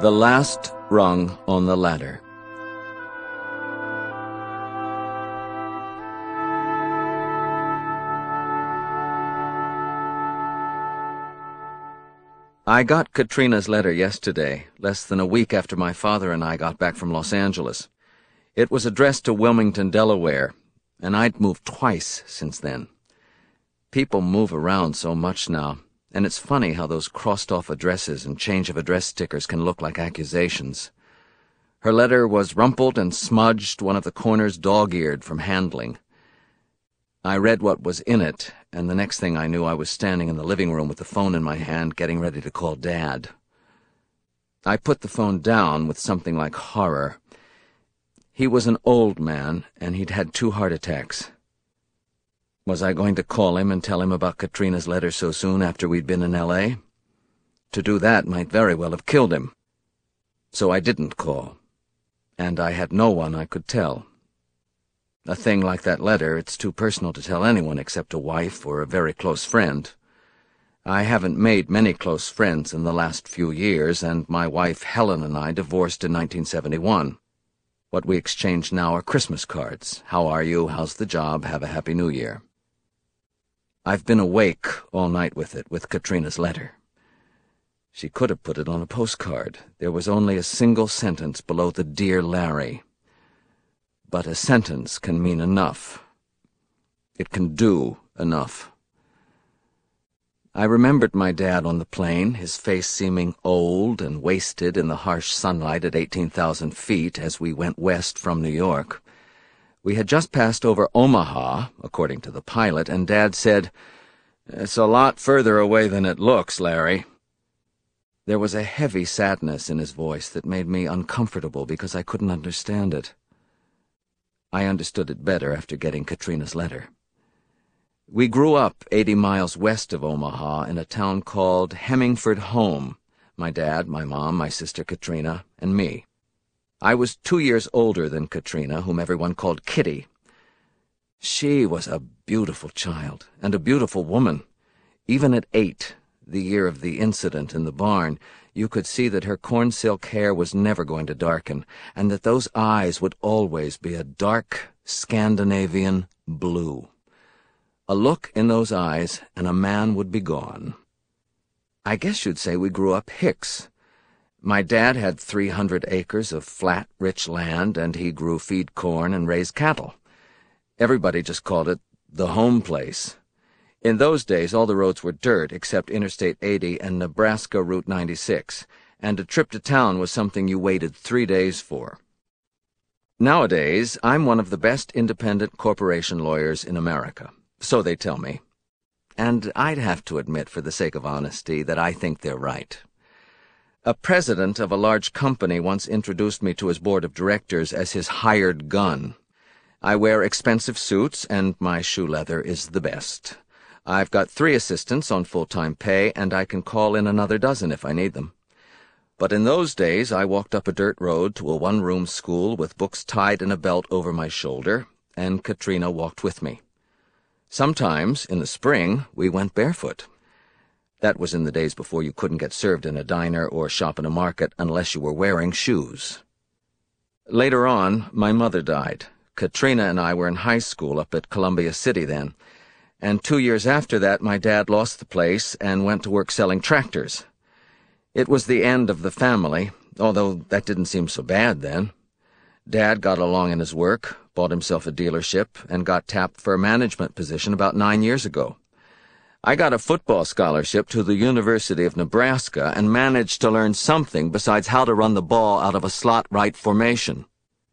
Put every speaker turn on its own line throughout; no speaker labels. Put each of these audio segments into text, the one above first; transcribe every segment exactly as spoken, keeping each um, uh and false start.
The last rung on the ladder. I got Katrina's letter yesterday, less than a week after my father and I got back from Los Angeles. It was addressed to Wilmington, Delaware, and I'd moved twice since then. People move around so much now, and it's funny how those crossed-off addresses and change-of-address stickers can look like accusations. Her letter was rumpled and smudged, one of the corners dog-eared from handling. I read what was in it, and the next thing I knew I was standing in the living room with the phone in my hand, getting ready to call Dad. I put the phone down with something like horror. He was an old man, and he'd had two heart attacks. Was I going to call him and tell him about Katrina's letter so soon after we'd been in L A? To do that might very well have killed him. So I didn't call, and I had no one I could tell. A thing like that letter, it's too personal to tell anyone except a wife or a very close friend. I haven't made many close friends in the last few years, and my wife Helen and I divorced in nineteen seventy-one. What we exchange now are Christmas cards. How are you? How's the job? Have a Happy New Year. I've been awake all night with it, with Katrina's letter. She could have put it on a postcard. There was only a single sentence below the Dear Larry. But a sentence can mean enough. It can do enough. I remembered my dad on the plane, his face seeming old and wasted in the harsh sunlight at eighteen thousand feet as we went west from New York. We had just passed over Omaha, according to the pilot, and Dad said, "It's a lot further away than it looks, Larry." There was a heavy sadness in his voice that made me uncomfortable because I couldn't understand it. I understood it better after getting Katrina's letter. We grew up eighty miles west of Omaha in a town called Hemingford Home, my dad, my mom, my sister Katrina, and me. I was two years older than Katrina, whom everyone called Kitty. She was a beautiful child, and a beautiful woman. Even at eight, the year of the incident in the barn, you could see that her corn-silk hair was never going to darken, and that those eyes would always be a dark Scandinavian blue. A look in those eyes, and a man would be gone. I guess you'd say we grew up Hicks. My dad had three hundred acres of flat, rich land, and he grew feed corn and raised cattle. Everybody just called it the home place. In those days, all the roads were dirt except Interstate eighty and Nebraska Route ninety-six, and a trip to town was something you waited three days for. Nowadays, I'm one of the best independent corporation lawyers in America, so they tell me. And I'd have to admit, for the sake of honesty, that I think they're right. A president of a large company once introduced me to his board of directors as his hired gun. I wear expensive suits, and my shoe leather is the best. I've got three assistants on full-time pay, and I can call in another dozen if I need them. But in those days, I walked up a dirt road to a one-room school with books tied in a belt over my shoulder, and Katrina walked with me. Sometimes, in the spring, we went barefoot. That was in the days before you couldn't get served in a diner or shop in a market unless you were wearing shoes. Later on, my mother died. Katrina and I were in high school up at Columbia City then, and two years after that my dad lost the place and went to work selling tractors. It was the end of the family, although that didn't seem so bad then. Dad got along in his work, bought himself a dealership, and got tapped for a management position about nine years ago. I got a football scholarship to the University of Nebraska and managed to learn something besides how to run the ball out of a slot-right formation.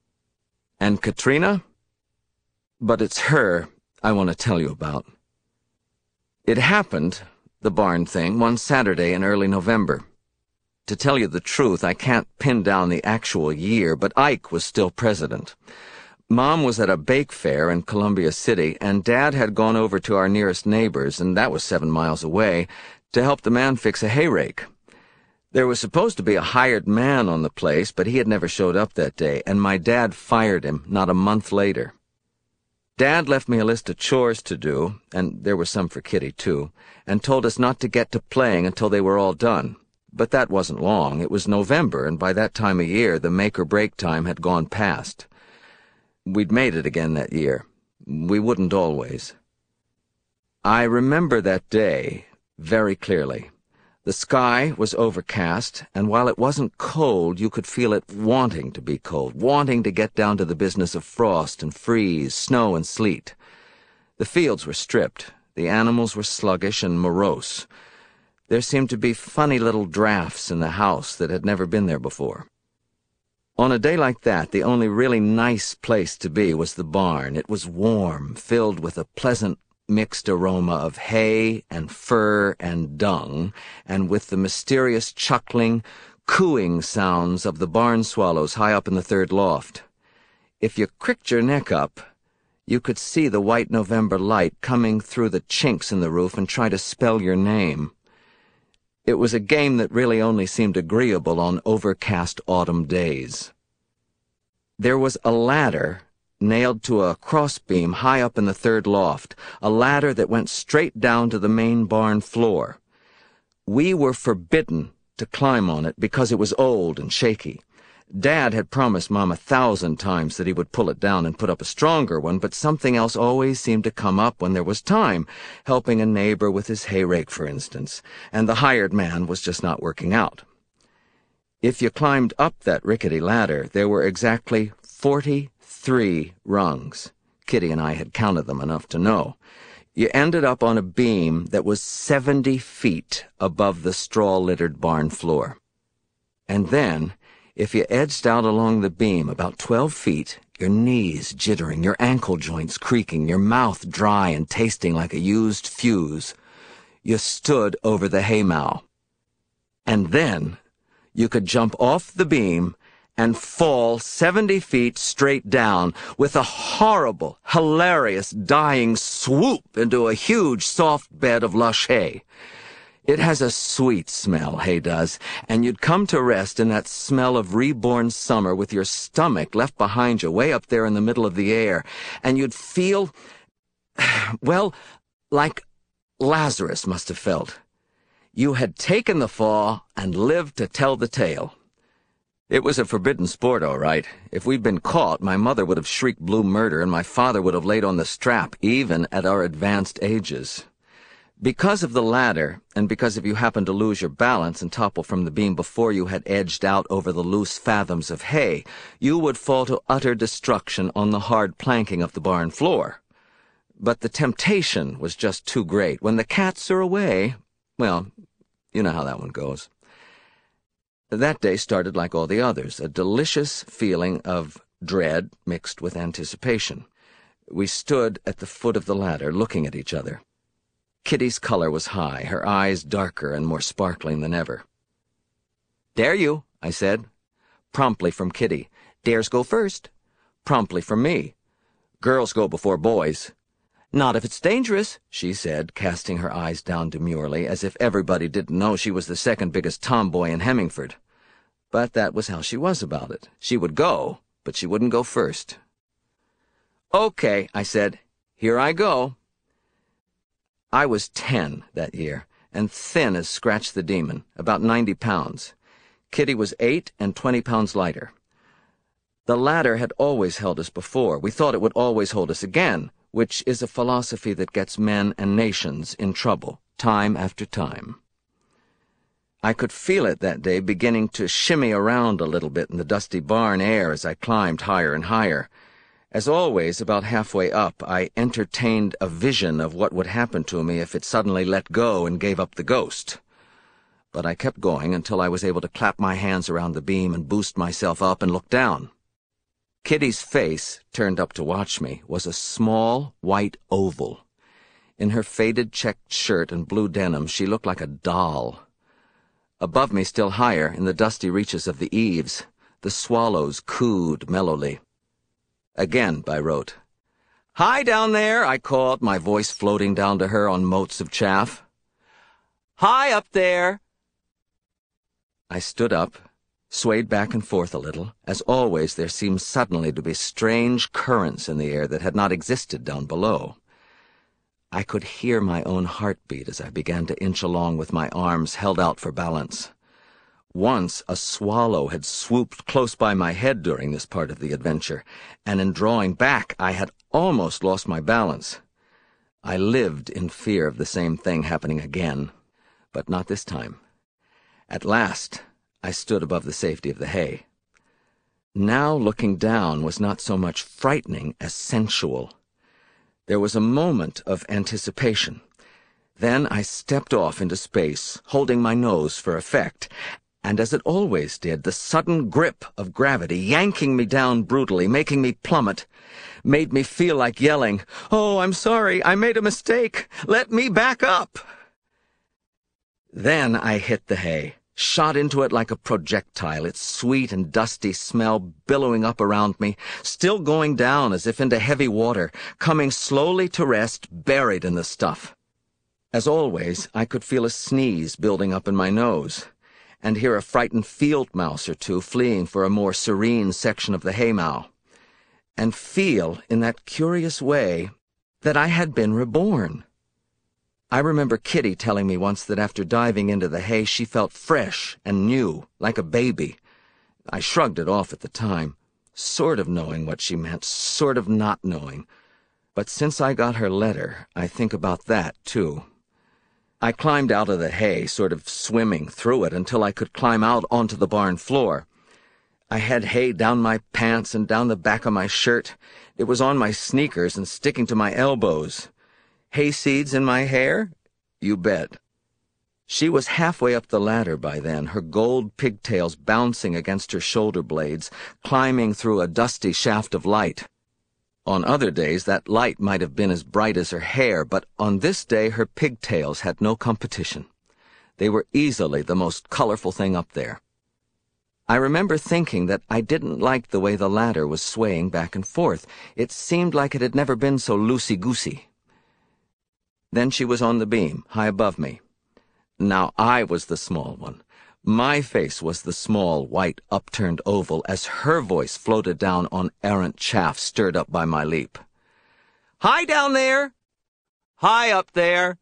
And Katrina? But it's her I want to tell you about. It happened, the barn thing, one Saturday in early November. To tell you the truth, I can't pin down the actual year, but Ike was still president. Mom was at a bake fair in Columbia City, and Dad had gone over to our nearest neighbors, and that was seven miles away, to help the man fix a hay rake. There was supposed to be a hired man on the place, but he had never showed up that day, and my dad fired him not a month later. Dad left me a list of chores to do, and there were some for Kitty, too, and told us not to get to playing until they were all done. But that wasn't long. It was November, and by that time of year the make-or-break time had gone past. We'd made it again that year. We wouldn't always. I remember that day very clearly. The sky was overcast, and while it wasn't cold, you could feel it wanting to be cold, wanting to get down to the business of frost and freeze, snow and sleet. The fields were stripped. The animals were sluggish and morose. There seemed to be funny little drafts in the house that had never been there before. On a day like that, the only really nice place to be was the barn. It was warm, filled with a pleasant mixed aroma of hay and fur and dung, and with the mysterious chuckling, cooing sounds of the barn swallows high up in the third loft. If you cricked your neck up, you could see the white November light coming through the chinks in the roof and try to spell your name. It was a game that really only seemed agreeable on overcast autumn days. There was a ladder nailed to a crossbeam high up in the third loft, a ladder that went straight down to the main barn floor. We were forbidden to climb on it because it was old and shaky. Dad had promised Mom a thousand times that he would pull it down and put up a stronger one, but something else always seemed to come up when there was time, helping a neighbor with his hay rake, for instance, and the hired man was just not working out. If you climbed up that rickety ladder, there were exactly forty-three rungs. Kitty and I had counted them enough to know. You ended up on a beam that was seventy feet above the straw-littered barn floor. And then, if you edged out along the beam about twelve feet, your knees jittering, your ankle joints creaking, your mouth dry and tasting like a used fuse, you stood over the haymow. And then you could jump off the beam and fall seventy feet straight down with a horrible, hilarious, dying swoop into a huge, soft bed of lush hay. It has a sweet smell, hay does, and you'd come to rest in that smell of reborn summer with your stomach left behind you way up there in the middle of the air, and you'd feel, well, like Lazarus must have felt. You had taken the fall and lived to tell the tale. It was a forbidden sport, all right. If we'd been caught, my mother would have shrieked blue murder, and my father would have laid on the strap, even at our advanced ages. Because of the ladder, and because if you happened to lose your balance and topple from the beam before you had edged out over the loose fathoms of hay, you would fall to utter destruction on the hard planking of the barn floor. But the temptation was just too great. When the cats are away, well, you know how that one goes. That day started like all the others, a delicious feeling of dread mixed with anticipation. We stood at the foot of the ladder, looking at each other. Kitty's color was high, her eyes darker and more sparkling than ever. "Dare you?" I said. Promptly from Kitty. "Dares go first." Promptly from me. "Girls go before boys." "Not if it's dangerous," she said, casting her eyes down demurely, as if everybody didn't know she was the second biggest tomboy in Hemmingford. But that was how she was about it. She would go, but she wouldn't go first. "Okay," I said. "Here I go." I was ten that year, and thin as Scratch the Demon, about ninety pounds. Kitty was eight and twenty pounds lighter. The ladder had always held us before. We thought it would always hold us again, which is a philosophy that gets men and nations in trouble, time after time. I could feel it that day beginning to shimmy around a little bit in the dusty barn air as I climbed higher and higher. As always, about halfway up, I entertained a vision of what would happen to me if it suddenly let go and gave up the ghost. But I kept going until I was able to clap my hands around the beam and boost myself up and look down. Kitty's face, turned up to watch me, was a small white oval. In her faded checked shirt and blue denim, she looked like a doll. Above me, still higher, in the dusty reaches of the eaves, the swallows cooed mellowly. Again, I wrote. "Hi down there," I called, my voice floating down to her on motes of chaff. "Hi up there." I stood up, swayed back and forth a little. As always, there seemed suddenly to be strange currents in the air that had not existed down below. I could hear my own heartbeat as I began to inch along with my arms held out for balance. Once a swallow had swooped close by my head during this part of the adventure, and in drawing back I had almost lost my balance. I lived in fear of the same thing happening again, but not this time. At last, I stood above the safety of the hay. Now looking down was not so much frightening as sensual. There was a moment of anticipation. Then I stepped off into space, holding my nose for effect, and as it always did, the sudden grip of gravity, yanking me down brutally, making me plummet, made me feel like yelling, "Oh, I'm sorry, I made a mistake. Let me back up." Then I hit the hay, shot into it like a projectile, its sweet and dusty smell billowing up around me, still going down as if into heavy water, coming slowly to rest buried in the stuff. As always, I could feel a sneeze building up in my nose, and hear a frightened field mouse or two fleeing for a more serene section of the haymow, and feel, in that curious way, that I had been reborn. I remember Kitty telling me once that after diving into the hay she felt fresh and new, like a baby. I shrugged it off at the time, sort of knowing what she meant, sort of not knowing. But since I got her letter, I think about that, too. I climbed out of the hay, sort of swimming through it until I could climb out onto the barn floor. I had hay down my pants and down the back of my shirt. It was on my sneakers and sticking to my elbows. Hay seeds in my hair? You bet. She was halfway up the ladder by then, her gold pigtails bouncing against her shoulder blades, climbing through a dusty shaft of light. On other days, that light might have been as bright as her hair, but on this day her pigtails had no competition. They were easily the most colorful thing up there. I remember thinking that I didn't like the way the ladder was swaying back and forth. It seemed like it had never been so loosey-goosey. Then she was on the beam, high above me. Now I was the small one. My face was the small, white, upturned oval as her voice floated down on errant chaff stirred up by my leap. "Hi down there! Hi up there!"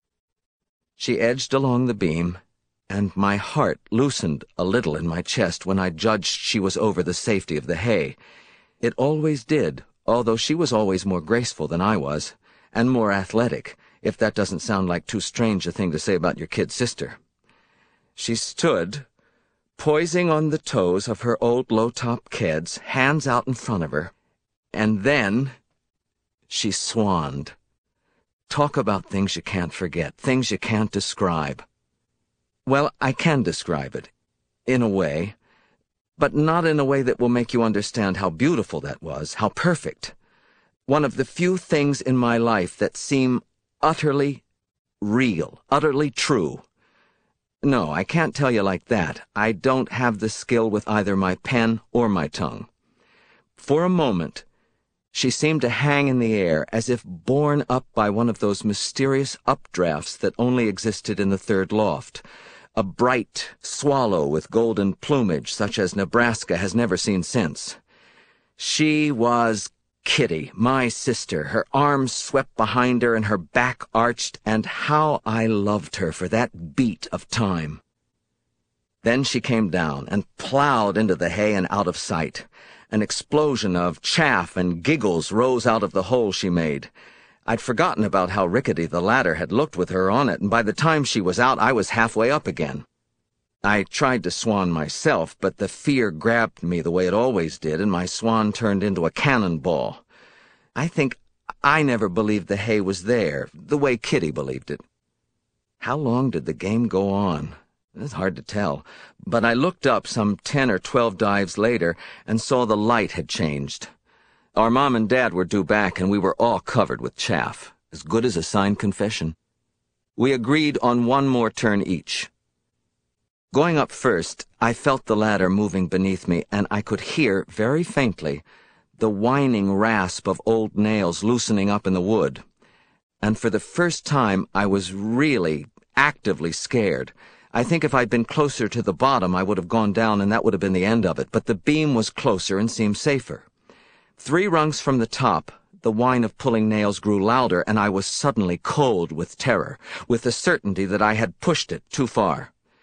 She edged along the beam, and my heart loosened a little in my chest when I judged she was over the safety of the hay. It always did, although she was always more graceful than I was, and more athletic, if that doesn't sound like too strange a thing to say about your kid sister. She stood, poising on the toes of her old low-top keds, hands out in front of her, and then she swanned. Talk about things you can't forget, things you can't describe. Well, I can describe it, in a way, but not in a way that will make you understand how beautiful that was, how perfect. One of the few things in my life that seem utterly real, utterly true. No, I can't tell you like that. I don't have the skill with either my pen or my tongue. For a moment, she seemed to hang in the air as if borne up by one of those mysterious updrafts that only existed in the third loft. A bright swallow with golden plumage such as Nebraska has never seen since. She was Kitty, my sister, her arms swept behind her and her back arched, and how I loved her for that beat of time. Then she came down and plowed into the hay and out of sight. An explosion of chaff and giggles rose out of the hole she made. I'd forgotten about how rickety the ladder had looked with her on it, and by the time she was out I was halfway up again. I tried to swan myself, but the fear grabbed me the way it always did, and my swan turned into a cannonball. I think I never believed the hay was there, the way Kitty believed it. How long did the game go on? It's hard to tell, but I looked up some ten or twelve dives later and saw the light had changed. Our mom and dad were due back, and we were all covered with chaff, as good as a signed confession. We agreed on one more turn each. Going up first, I felt the ladder moving beneath me, and I could hear, very faintly, the whining rasp of old nails loosening up in the wood. And for the first time, I was really, actively scared. I think if I'd been closer to the bottom, I would have gone down, and that would have been the end of it, but the beam was closer and seemed safer. Three rungs from the top, the whine of pulling nails grew louder, and I was suddenly cold with terror, with the certainty that I had pushed it too far.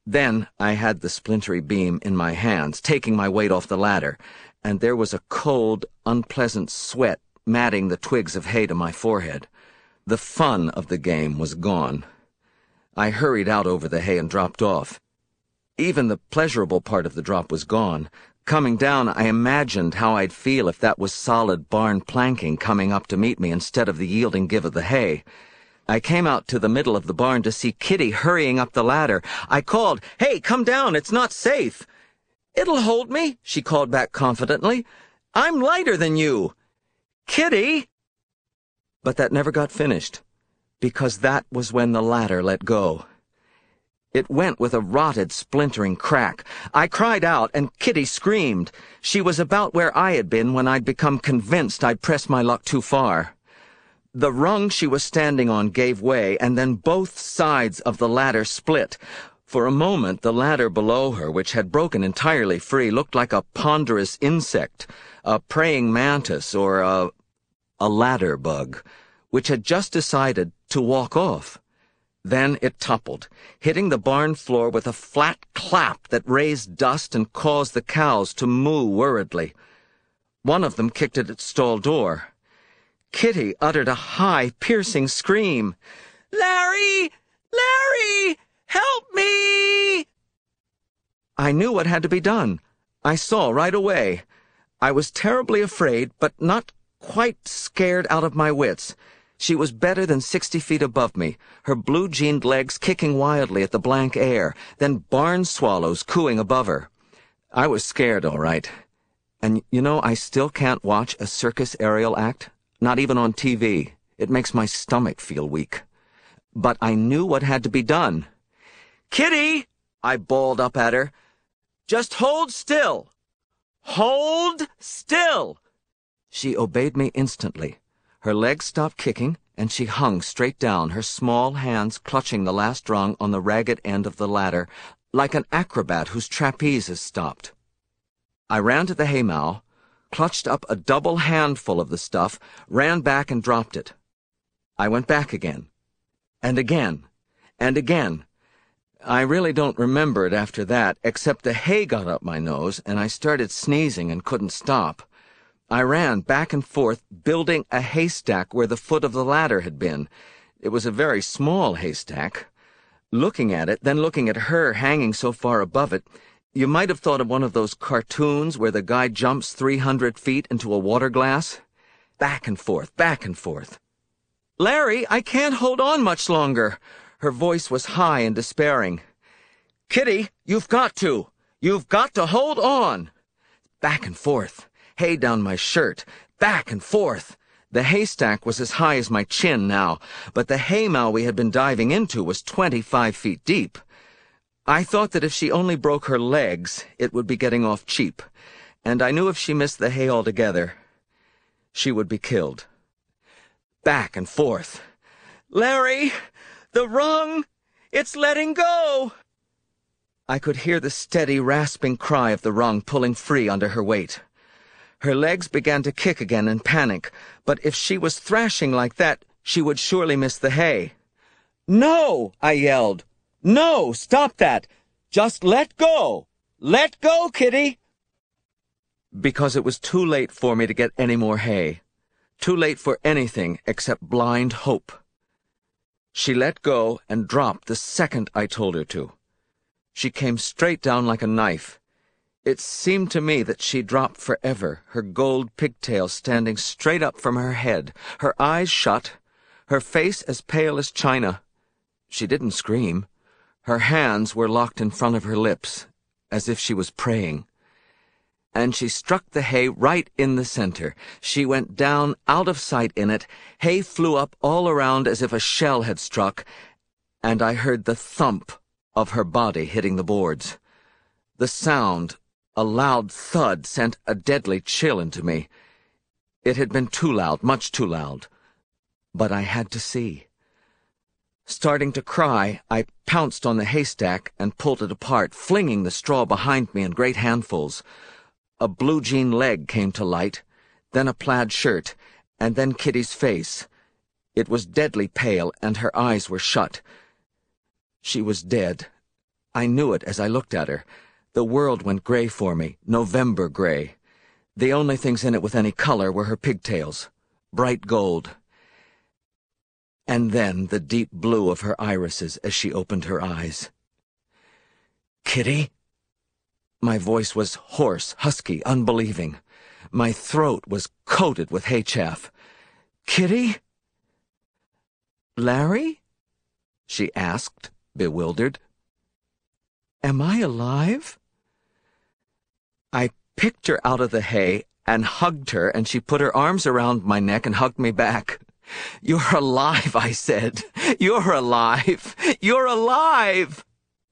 Then I had the splintery beam in my hands, taking my weight off the ladder, and there was a cold, unpleasant sweat matting the twigs of hay to my forehead. The fun of the game was gone. I hurried out over the hay and dropped off. Even the pleasurable part of the drop was gone. Coming down, I imagined how I'd feel if that was solid barn planking coming up to meet me instead of the yielding give of the hay. I came out to the middle of the barn to see Kitty hurrying up the ladder. I called, "Hey, come down, it's not safe." "It'll hold me," she called back confidently. "I'm lighter than you." "Kitty!" But that never got finished, because that was when the ladder let go. It went with a rotted, splintering crack. I cried out, and Kitty screamed. She was about where I had been when I'd become convinced I'd pressed my luck too far. The rung she was standing on gave way, and then both sides of the ladder split. For a moment, the ladder below her, which had broken entirely free, looked like a ponderous insect, a praying mantis or a, a ladder bug, which had just decided to walk off. Then it toppled, hitting the barn floor with a flat clap that raised dust and caused the cows to moo worriedly. One of them kicked at its stall door. Kitty uttered a high, piercing scream. "Larry! Larry! Help me!" I knew what had to be done. I saw right away. I was terribly afraid, but not quite scared out of my wits. She was better than sixty feet above me, her blue-jeaned legs kicking wildly at the blank air, then barn swallows cooing above her. I was scared, all right. And, you know, I still can't watch a circus aerial act, not even on T V. It makes my stomach feel weak. But I knew what had to be done. "Kitty!" I bawled up at her. "Just hold still! Hold still!" She obeyed me instantly. Her legs stopped kicking, and she hung straight down, her small hands clutching the last rung on the ragged end of the ladder, like an acrobat whose trapeze has stopped. I ran to the haymow, clutched up a double handful of the stuff, ran back and dropped it. I went back again, and again, and again. I really don't remember it after that, except the hay got up my nose, and I started sneezing and couldn't stop. I ran back and forth, building a haystack where the foot of the ladder had been. It was a very small haystack. Looking at it, then looking at her hanging so far above it, you might have thought of one of those cartoons where the guy jumps three hundred feet into a water glass. Back and forth, back and forth. "Larry, I can't hold on much longer." Her voice was high and despairing. "Kitty, you've got to. You've got to hold on." Back and forth. Hay down my shirt, back and forth. The haystack was as high as my chin now, but the haymow we had been diving into was twenty-five feet deep. I thought that if she only broke her legs, it would be getting off cheap, and I knew if she missed the hay altogether, she would be killed. Back and forth. "Larry, the rung! It's letting go!" I could hear the steady, rasping cry of the rung pulling free under her weight. Her legs began to kick again in panic, but if she was thrashing like that, she would surely miss the hay. "No!" I yelled. "No! Stop that! Just let go! Let go, Kitty!" Because it was too late for me to get any more hay. Too late for anything except blind hope. She let go and dropped the second I told her to. She came straight down like a knife. It seemed to me that she dropped forever, her gold pigtail standing straight up from her head, her eyes shut, her face as pale as china. She didn't scream. Her hands were locked in front of her lips, as if she was praying. And she struck the hay right in the center. She went down out of sight in it. Hay flew up all around as if a shell had struck, and I heard the thump of her body hitting the boards. The sound, a loud thud, sent a deadly chill into me. It had been too loud, much too loud. But I had to see. Starting to cry, I pounced on the haystack and pulled it apart, flinging the straw behind me in great handfuls. A blue jean leg came to light, then a plaid shirt, and then Kitty's face. It was deadly pale, and her eyes were shut. She was dead, I knew it as I looked at her. The world went gray for me, November gray. The only things in it with any color were her pigtails, bright gold. And then the deep blue of her irises as she opened her eyes. "Kitty?" My voice was hoarse, husky, unbelieving. My throat was coated with hay chaff. "Kitty?" "Larry?" she asked, bewildered. "Am I alive?" I picked her out of the hay and hugged her, and she put her arms around my neck and hugged me back. "You're alive," I said. "You're alive! You're alive!"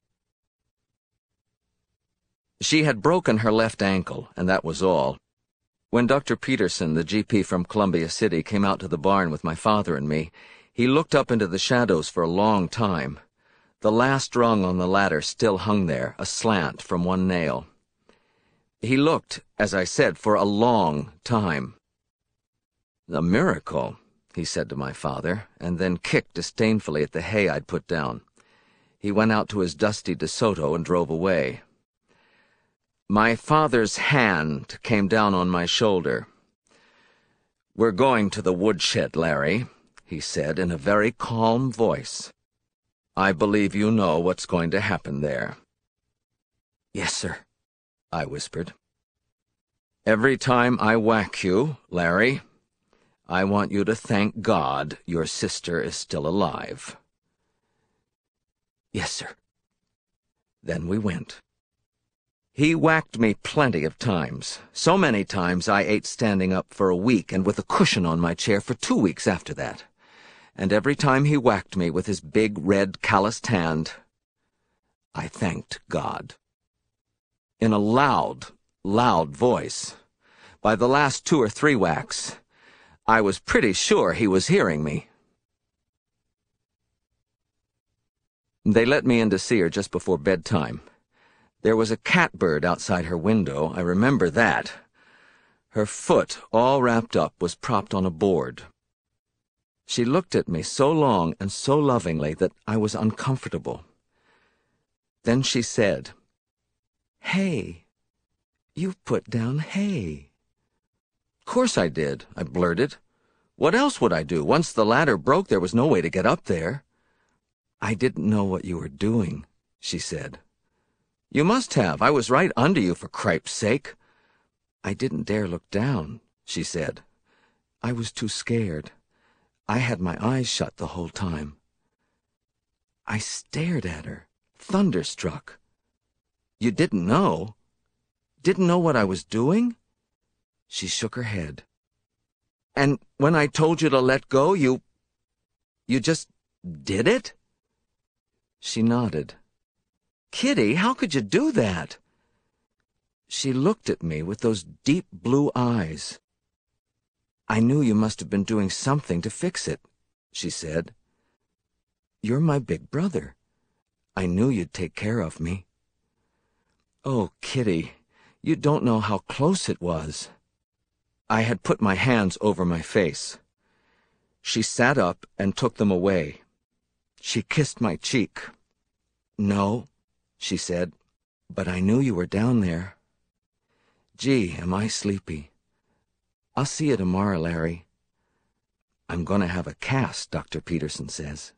She had broken her left ankle, and that was all. When Doctor Peterson, the G P from Columbia City, came out to the barn with my father and me, he looked up into the shadows for a long time. The last rung on the ladder still hung there, aslant from one nail. He looked, as I said, for a long time. "A miracle," he said to my father, and then kicked disdainfully at the hay I'd put down. He went out to his dusty DeSoto and drove away. My father's hand came down on my shoulder. "We're going to the woodshed, Larry," he said in a very calm voice. "I believe you know what's going to happen there." "Yes, sir," I whispered. "Every time I whack you, Larry, I want you to thank God your sister is still alive." "Yes, sir." Then we went. He whacked me plenty of times. So many times I ate standing up for a week and with a cushion on my chair for two weeks after that. And every time he whacked me with his big, red, calloused hand, I thanked God. In a loud, loud voice. By the last two or three whacks, I was pretty sure he was hearing me. They let me in to see her just before bedtime. There was a catbird outside her window, I remember that. Her foot, all wrapped up, was propped on a board. She looked at me so long and so lovingly that I was uncomfortable. Then she said, "Hay. You put down hay." "Course I did," I blurted. "What else would I do? Once the ladder broke, there was no way to get up there." "I didn't know what you were doing," she said. "You must have. I was right under you, for cripe's sake." "I didn't dare look down," she said. "I was too scared. I had my eyes shut the whole time." I stared at her, thunderstruck. "You didn't know? Didn't know what I was doing?" She shook her head. "And when I told you to let go, you... you just did it?" She nodded. "Kitty, how could you do that?" She looked at me with those deep blue eyes. "I knew you must have been doing something to fix it," she said. "You're my big brother. I knew you'd take care of me." "Oh, Kitty, you don't know how close it was." I had put my hands over my face. She sat up and took them away. She kissed my cheek. "No," she said, "but I knew you were down there. Gee, am I sleepy. I'll see you tomorrow, Larry. I'm going to have a cast, Doctor Peterson says."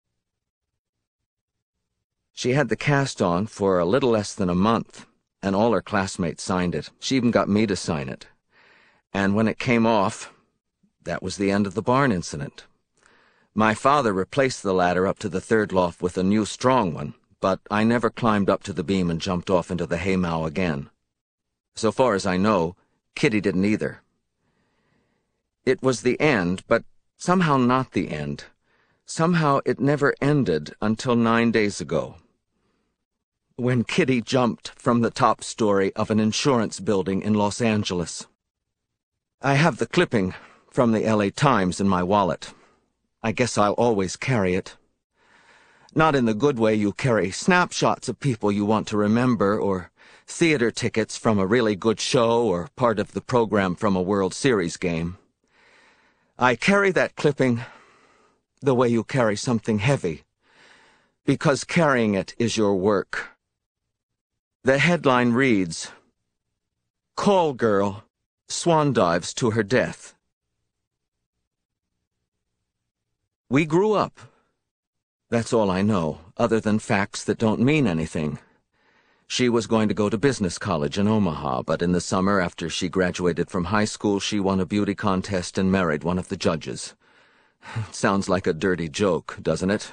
She had the cast on for a little less than a month, and all her classmates signed it. She even got me to sign it. And when it came off, that was the end of the barn incident. My father replaced the ladder up to the third loft with a new strong one, but I never climbed up to the beam and jumped off into the haymow again. So far as I know, Kitty didn't either. It was the end, but somehow not the end. Somehow it never ended until nine days ago, when Kitty jumped from the top story of an insurance building in Los Angeles. I have the clipping from the L A Times in my wallet. I guess I'll always carry it. Not in the good way you carry snapshots of people you want to remember, or theater tickets from a really good show, or part of the program from a World Series game. I carry that clipping the way you carry something heavy, because carrying it is your work. The headline reads, "Call Girl Swan Dives to Her Death." We grew up. That's all I know, other than facts that don't mean anything. She was going to go to business college in Omaha, but in the summer after she graduated from high school, she won a beauty contest and married one of the judges. Sounds like a dirty joke, doesn't it?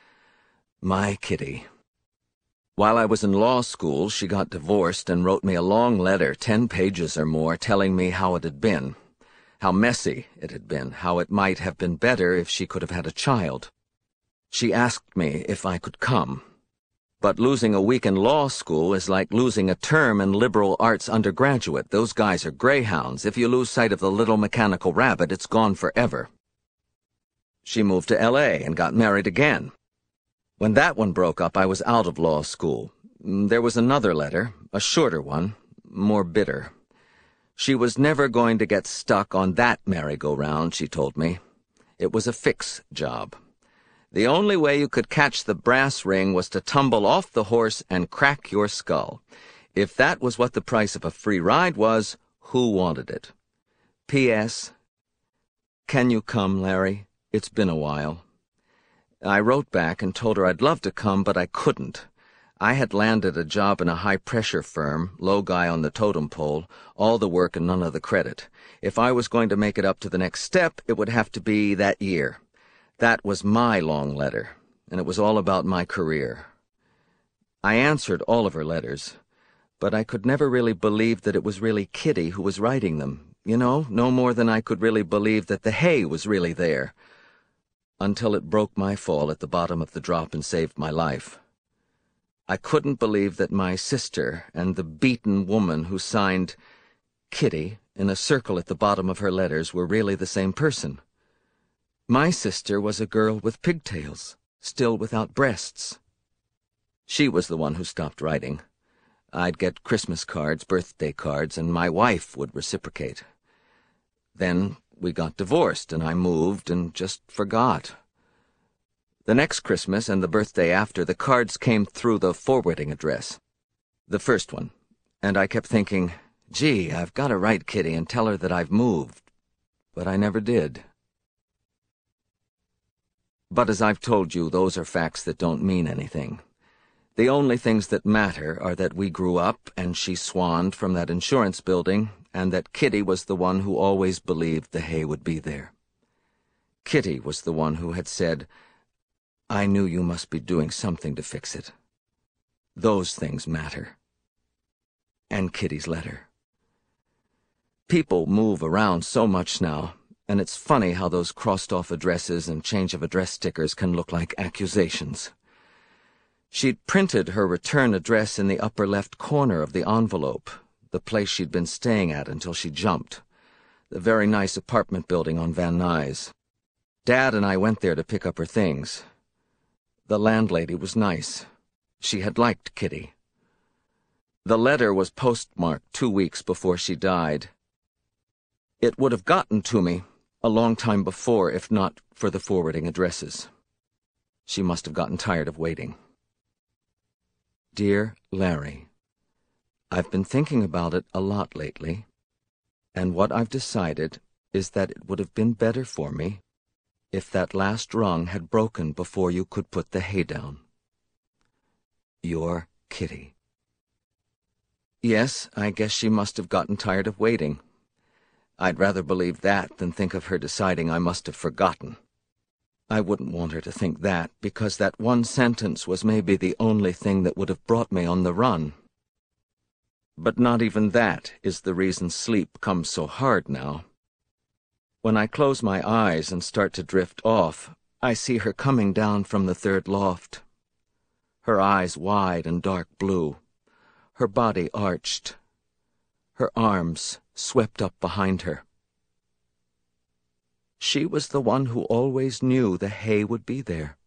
My Kitty. While I was in law school, she got divorced and wrote me a long letter, ten pages or more, telling me how it had been, how messy it had been, how it might have been better if she could have had a child. She asked me if I could come. But losing a week in law school is like losing a term in liberal arts undergraduate. Those guys are greyhounds. If you lose sight of the little mechanical rabbit, it's gone forever. She moved to L A and got married again. When that one broke up, I was out of law school. There was another letter, a shorter one, more bitter. She was never going to get stuck on that merry-go-round, she told me. It was a fix job. The only way you could catch the brass ring was to tumble off the horse and crack your skull. If that was what the price of a free ride was, who wanted it? P S. Can you come, Larry? It's been a while. I wrote back and told her I'd love to come, but I couldn't. I had landed a job in a high-pressure firm, low guy on the totem pole, all the work and none of the credit. If I was going to make it up to the next step, it would have to be that year. That was my long letter, and it was all about my career. I answered all of her letters, but I could never really believe that it was really Kitty who was writing them. You know, no more than I could really believe that the hay was really there. Until it broke my fall at the bottom of the drop and saved my life. I couldn't believe that my sister and the beaten woman who signed Kitty in a circle at the bottom of her letters were really the same person. My sister was a girl with pigtails, still without breasts. She was the one who stopped writing. I'd get Christmas cards, birthday cards, and my wife would reciprocate. Then we got divorced, and I moved and just forgot. The next Christmas and the birthday after, the cards came through the forwarding address. The first one. And I kept thinking, gee, I've got to write Kitty and tell her that I've moved. But I never did. But as I've told you, those are facts that don't mean anything. The only things that matter are that we grew up and she swanned from that insurance building, and that Kitty was the one who always believed the hay would be there. Kitty was the one who had said, I knew you must be doing something to fix it. Those things matter. And Kitty's letter. People move around so much now, and it's funny how those crossed-off addresses and change-of-address stickers can look like accusations. She'd printed her return address in the upper left corner of the envelope, the place she'd been staying at until she jumped, the very nice apartment building on Van Nuys. Dad and I went there to pick up her things. The landlady was nice. She had liked Kitty. The letter was postmarked two weeks before she died. It would have gotten to me a long time before, if not for the forwarding addresses. She must have gotten tired of waiting. Dear Larry, I've been thinking about it a lot lately, and what I've decided is that it would have been better for me if that last rung had broken before you could put the hay down. Your Kitty. Yes, I guess she must have gotten tired of waiting. I'd rather believe that than think of her deciding I must have forgotten. I wouldn't want her to think that, because that one sentence was maybe the only thing that would have brought me on the run. But not even that is the reason sleep comes so hard now. When I close my eyes and start to drift off, I see her coming down from the third loft. Her eyes wide and dark blue, her body arched, her arms swept up behind her. She was the one who always knew the hay would be there.